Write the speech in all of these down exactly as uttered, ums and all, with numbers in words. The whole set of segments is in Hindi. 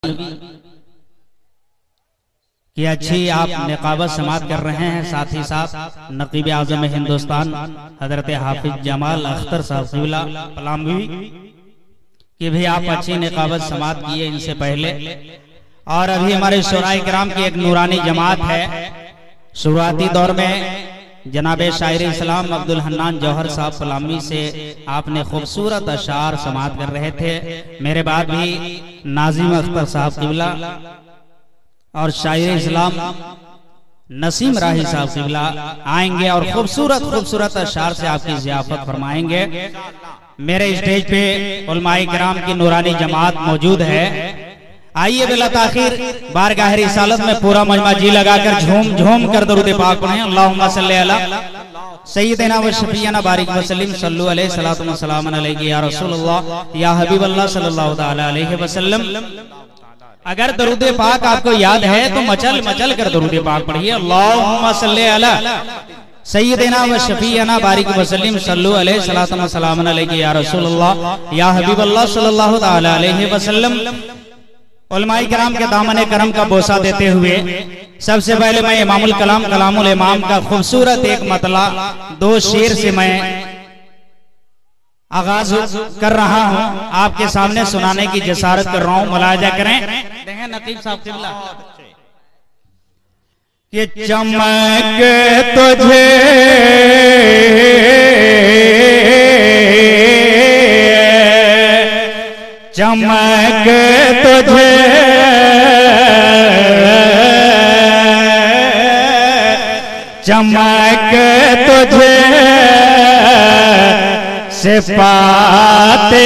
कि अच्छी आप निकाबत समात कर रहे हैं। साथ ही साथ नकीब आज़म हिंदुस्तान हजरत हाफिज जमाल अख्तर साहब क़िबला पलामवी कि भी आप अच्छी निकाबत समात किए इनसे पहले। और अभी हमारे शुराए किराम की एक नूरानी जमात है। शुरुआती दौर में जनाब शायर इस्लाम अब्दुल हन्नान जौहर साहब पलामी से आपने खूबसूरत अशार समात कर रहे थे। मेरे बाद भी नाजिम अख्तर साहब क़िबला और शायर इस्लाम नसीम राही साहब क़िबला आएंगे और खूबसूरत खूबसूरत अशार से आपकी ज़ियाफत फरमाएंगे। मेरे स्टेज पे उलमाए किराम की नूरानी जमात मौजूद है। आइए बिला ताखिर बारगाह रिसालत में पूरा मजमा जी लगाकर झूम झूम कर दरूद पाक पढ़ें। अल्लाहुम्मा सल्ली अला सय्यिदना व शफीना बारिक वसल्लिम सल्लु अलैहि सलातु व सलाम अलैहि या रसूलल्लाह या हबीबल्लाह सल्लल्लाहु तआला अलैहि वसल्लम। अगर दरूद पाक आपको याद है तो मचल मचल कर दरूद पाक पढ़िए। अल्लाहुम्मा सल्ली अला सय्यिदना व शफीना बारिक वसल्लिम सल्लु अलैहि सलातु व सलाम अलैहि या रसूलल्लाह या हबीबल्लाह सल्लल्लाहु तआला अलैहि वसल्लम। उलमाए किराम के दामन करम का बोसा देते हुए सबसे पहले मैं इमामुल कलाम कलामुल इमाम का खूबसूरत एक मतला दो शेर से मैं आगाज कर रहा हूं, आपके सामने सुनाने की जसारत कर रहा हूं। मुलाजा करें। देखें नकीब साहब क़िबला ये चमक तुझे चमक तुझे चमक तुझे से पाते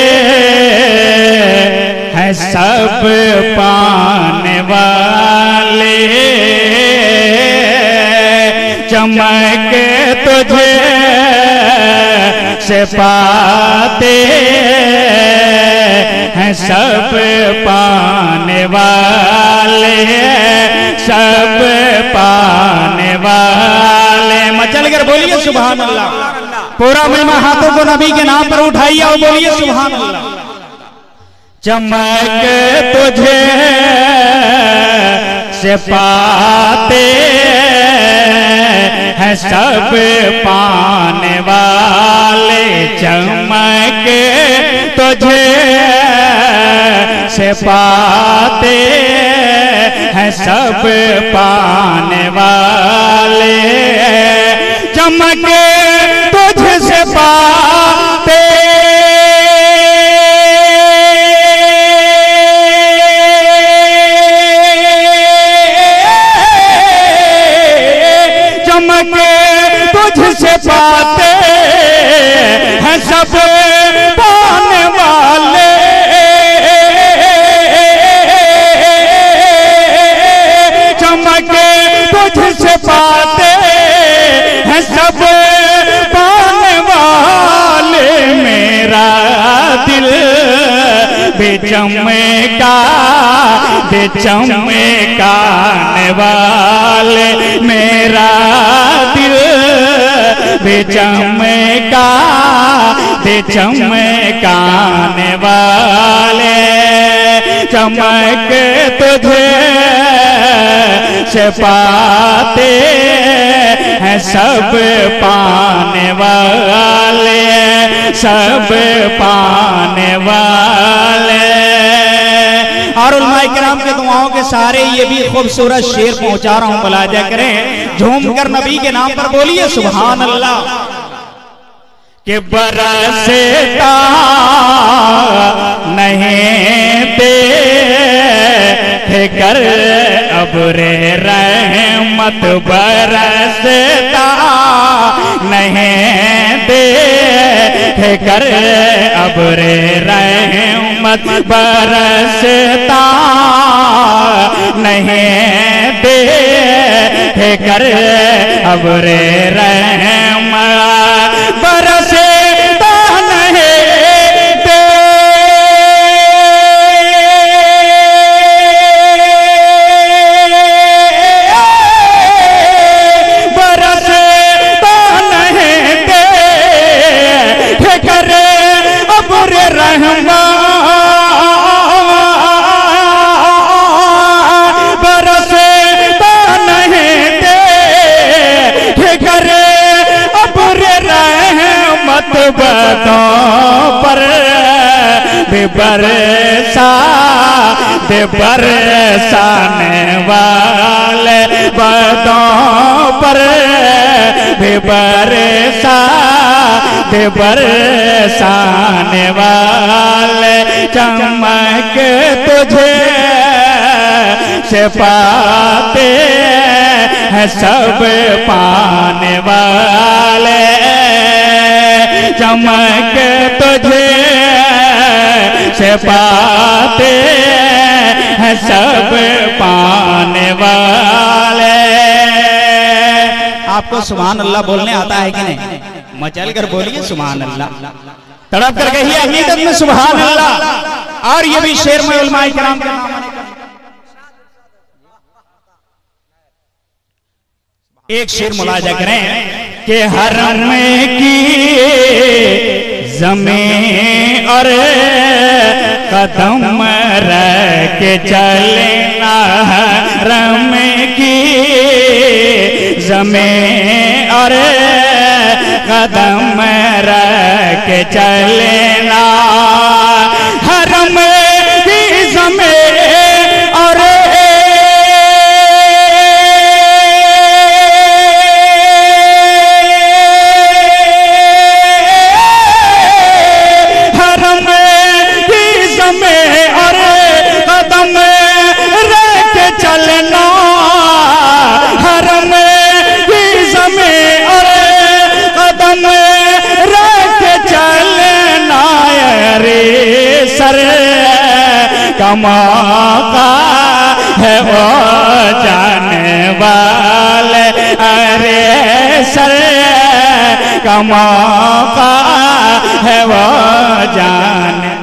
हैं सब पाने वाले। चमक तुझे से पाते हैं सब पाने वाले, सब पाने वाले। मचल कर बोलिए सुभान अल्लाह। पूरा महिमा हाथों को नबी के नाम पर उठाइए और बोलिए सुभान अल्लाह। चमक तुझे से पाते हैं सब पाने वाले। चमक तुझे से पाते हैं सब पाने वाले। चमक तुझे से पाते चमक तुझसे पाते हैं सब पाने वाले। चमक तुझसे पाते हैं सब पाने वाले। मेरा दिल बेचमका बेचमकाने वाले। मेरा दिल बेचमका बेचमकाने वाले। चमक तुझे से पाते हैं सब पाने वाले, सब पाने वाले। और उलमाए किराम के दुआओं के सारे ये भी खूबसूरत शेर पहुंचा रहा हूं। मुलाजा करें झूम कर नबी के नाम पर बोलिए सुभान अल्लाह। कि बरसता नहीं दे कर अब्रे रहमत, बरसता नहीं दे कर अब्रे रहमत, बरसता नहीं दे कर अब्रे रहमत, बरसता नहीं दे बरसता नहीं दे कर अब्रे रहमत। भी बरसा दे बरसाने वाले बदों पर भी बरसा दे बरसाने वाले चमक तुझे से पाते हैं सब पाने वाले चमक तुझे से पाते हैं सब पाने वाले। आपको सुभान अल्लाह बोलने आता है कि नहीं? मचल कर बोलिए सुभान अल्लाह, तड़प कर कहिए हकीकत में सुभान अल्लाह। और ये भी शेर में उलमाए किराम का नाम एक शेर मुलाजा करें कि हरम की ज़मीं और कदम रख के चलना, हरम की ज़मीं और कदम रख के चलना, हरम की ज़मीं और मौका है वो जाने वाले, अरे सर का मौका है वो जाने,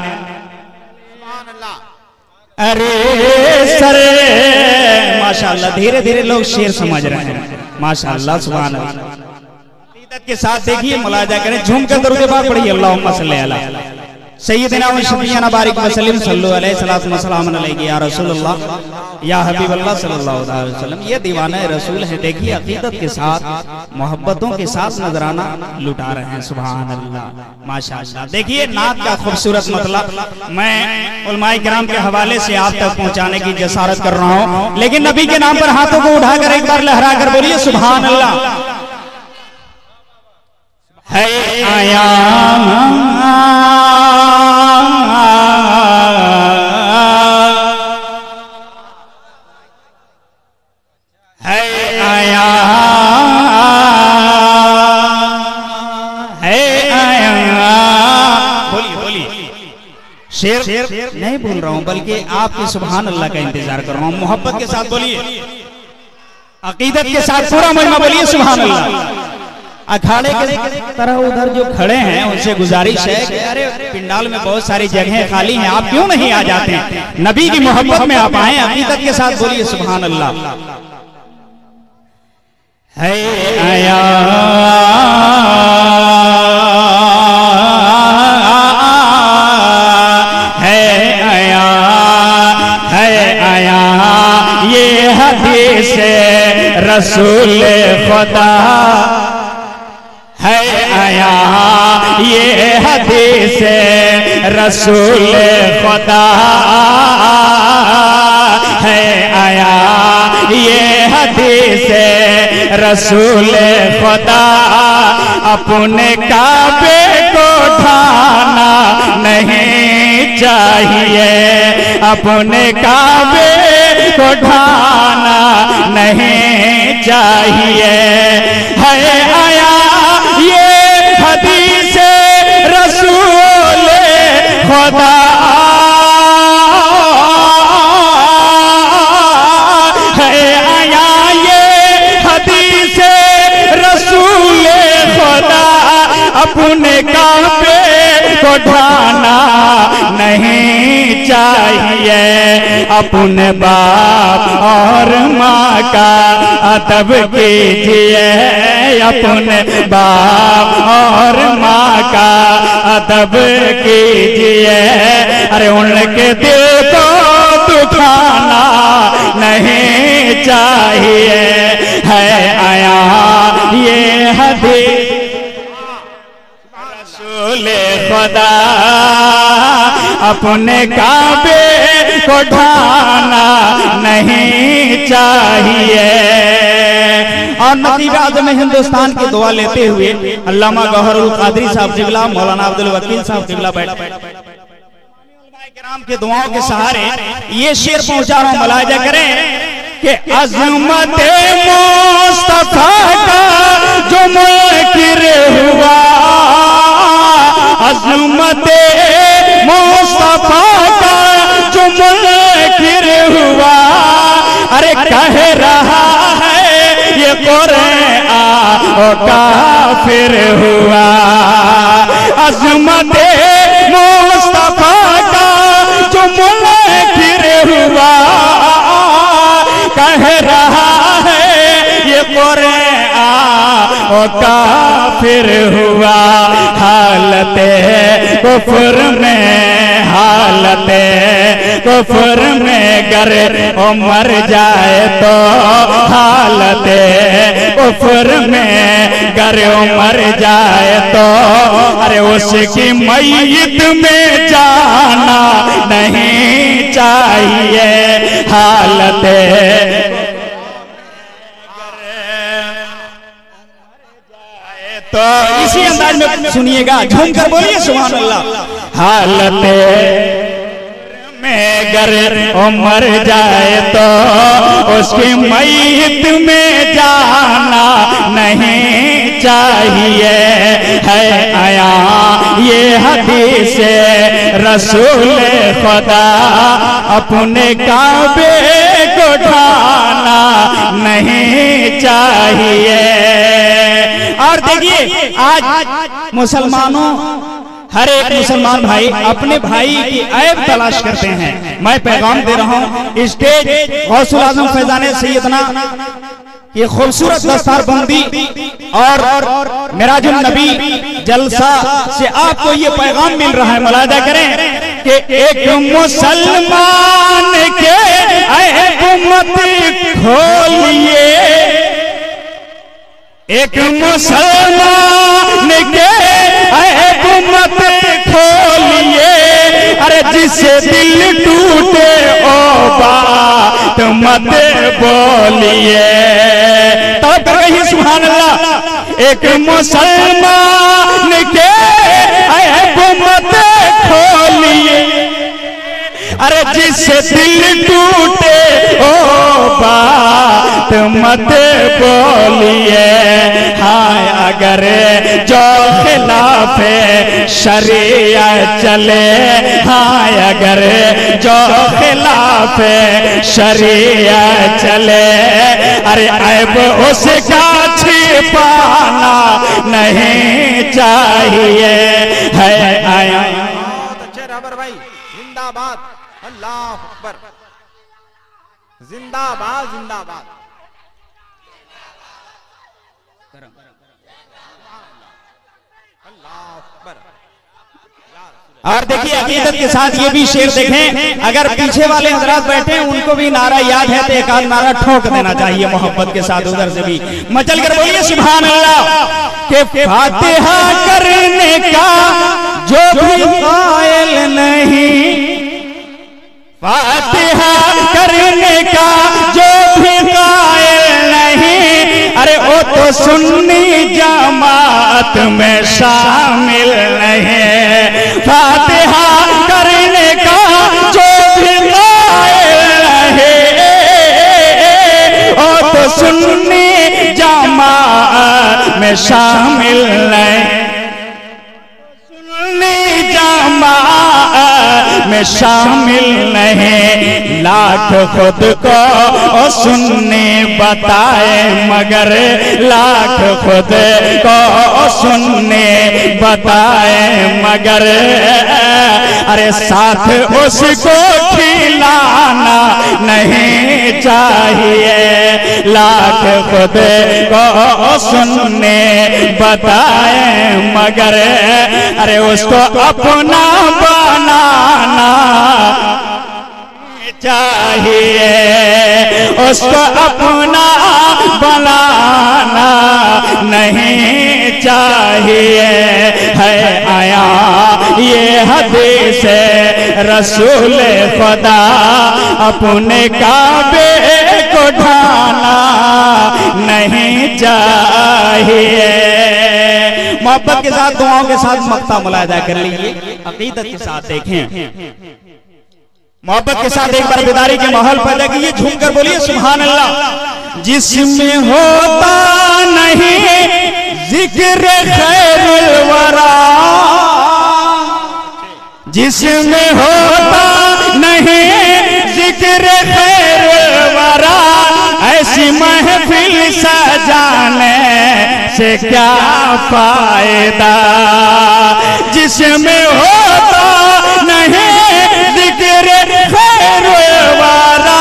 अरे सर। माशाअल्लाह धीरे धीरे लोग शेर समझ रहे हैं, माशाअल्लाह सुभान अल्लाह। अक़ीदत के साथ देखिए, मुलाजा करें, झूम कर दरूद पाक पढ़िए, अल्लाहुम्मा सल्ली अला सय्यिदना व शफीअना बारिक व सल्लिम सल्लल्लाहु अलैहि सलातु व सलाम अलैहि या रसूलल्लाह या हबीबल्लाह सल्लल्लाहु अलैहि वसल्लम। ये दीवाने रसूल है। देखिए अक़ीदत के साथ मोहब्बतों के साथ नजराना लुटा रहे हैं, सुभान अल्लाह माशाअल्लाह। देखिए नात का खूबसूरत मतलब मैं उलमाए किराम के हवाले से आप तक पहुंचाने की जसारत कर रहा हूं, लेकिन नबी के नाम पर हाथों को उठाकर एक बार लहरा कर बोलिए सुभान अल्लाह। है आया है आया है आया, बोलिए बोलिए। शेर शेर नहीं बोल रहा हूं, बल्कि आपके सुभान अल्लाह का इंतजार कर रहा हूं। मोहब्बत के साथ बोलिए, अक़ीदत के साथ पूरा मजमा बोलिए सुभान अल्लाह। अखाड़े के तरह उधर जो खड़े हैं उनसे गुजारिश है कि अरे पिंडाल में बहुत सारी जगहें खाली हैं, आप क्यों नहीं आ जाते हैं, नबी की मोहब्बत में आप आए। अक़ीदत के साथ बोलिए सुभान अल्लाह। है आया है आया है आया, ये हदीस रसूल खुदा है आया, ये हदीस रसूल खुदा है आया, ये हदीस रसूल खुदा। अपने काबे को ढाना नहीं चाहिए, अपने काबे को ढाना नहीं चाहिए। है आया ये हदीस रसूल खुदा, है आया ये हदीस रसूल खुदा। अपने काबे को ढाना नहीं चाहिए, अपने बाप और माँ का अदब कीजिए, अपने बाप और माँ का अदब कीजिए। अरे उनके दिल को दुखाना नहीं चाहिए। है आया ये हदीस रसूल खुदा, अपने काबे को ढाना नहीं चाहिए। और नकीब आज़म हिंदुस्तान की दुआ लेते हुए अल्लामा गौहरुल कादरी साहब क़िबला, मौलाना अब्दुल वकील साहब क़िबला बैठ किराम के दुआओं के सहारे ये शेर पहुंचा रहा हूं, मुलाहिजा करें कि अज़मत मुस्तफा का जो मुनकिर हुआ, अज़मत मुस्तफा का जो मुनकिर हुआ, अरे कह रहा है ये कुरआन ओ काफिर हुआ। अज़मत मुस्तफा का जो मुनकिर हुआ, कह रहा है ये कुरआन ओ काफिर हुआ। हालते कुफ्र में, हालते कुफ्र में गर ओ मर जाए तो, हालते कुफ्र में गर ओ मर जाए तो, अरे उसकी मय्यत में जाना नहीं चाहिए। हालते तो इसी अंदाज में सुनिएगा, झूम कर बोलिए सुभान अल्लाह। हालते में गर ओ मर जाए तो उसकी मय्यत में जाना नहीं चाहिए। है आया ये हदीस रसूल खुदा, अपने काबे को ढाना नहीं चाहिए। और देखिए आज मुसलमानों, हर एक मुसलमान भाई अपने भाई की ऐब तलाश करते हैं। मैं पैगाम दे रहा हूँ, स्टेज गौसुल आजम फैजान सैयदना ये खूबसूरत दस्तारबंदी और मिराजुल नबी जलसा से आपको ये पैगाम मिल रहा है। मुलाहिजा करें कि एक मुसलमान के ऐब मत खोलिए, एक मुसलमान के ऐब मत खोलिए, अरे जिससे दिल टूटे ओ बात मत बोलिए। तब कहीं सुभान अल्लाह। एक मुसलमान के ऐब मत खोलिए, अरे जिससे दिल टूटे ओ बात मत बोलिए। हाय अगर जो खिलाफ शरिया चले, हाय अगर जो खिलाफ शरिया चले, अरे ऐब उसका छिपाना नहीं चाहिए। है आया बहुत अच्छे रहबर भाई, जिंदाबाद, अल्लाह अकबर, जिंदाबाद जिंदाबाद। और देखिए अकीदत के साथ ये भी शेर देखें, अगर पीछे वाले हजरात बैठे हैं उनको भी नारा याद है तो एक आध नारा ठोक देना चाहिए मोहब्बत के साथ, उधर से भी मचल कर बोलिए सुभान अल्लाह। के फातिहा करने का जो भी कायल नहीं, फातिहा करने का जो भी कायल नहीं, अरे वो तो सुन्नी जमात में शामिल नहीं। फातिहा करने का जो भी कायल नहीं, वो तो सुन्नी जमात में शामिल नहीं, सुन्नी जमात में शामिल नहीं। लाख खुद को सुन्नी बताए मगर लाख खुद को सुन्नी बताए मगर, अरे साथ उसको खिलाना नहीं चाहिए। लाख खुद को सुन्नी बताए मगर, अरे उसको अपना बनाना चाहिए, उसको अपना बनाना नहीं चाहिए है आया ये हदीस रसूल खुदा अपने काबे को ढाना नहीं चाहिए। मोहब्बत के साथ दुआओं के साथ मक्ता मुलाहिदा कर लीजिए, अकीदत के साथ देखें, मोहब्बत के साथ एक बार बेदारी के माहौल पैदा कीजिए, झूमकर बोलिए सुभान अल्लाह। जिसमें होता नहीं जिक्र खैरुल वरा, जिसमें होता नहीं जिक्र खैरुल वरा, ऐसी महफिल सजाने से क्या फायदा। जिसमें होता नहीं जिक्र खैरुल वरा,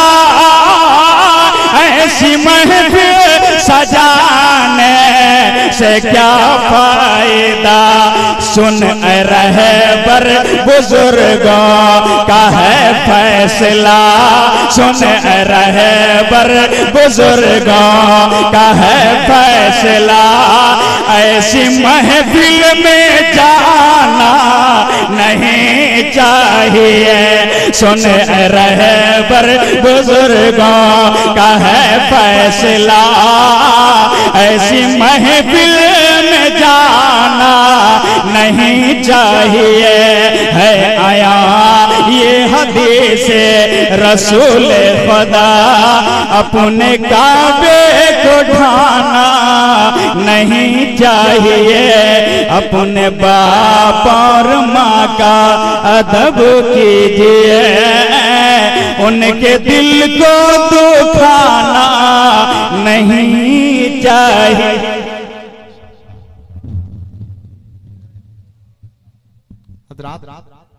ऐसी महफिल सजाने से क्या फायदा। सुन रहे बर बुजुर्गों का है फैसला, सुन रहे बर बुजुर्गों का है फैसला। ऐसी महफिल में जाना नहीं चाहिए, सुन रहे बर बुजुर्गों का है फैसला। ऐसी महफिल में जाना नहीं चाहिए है आया ये हदीस रसूल खुदा अपने काबे को ढाना नहीं चाहिए। अपने बाप और माँ का अदब कीजिए, उनके दिल को दुखाना नहीं चाहिए। हजरात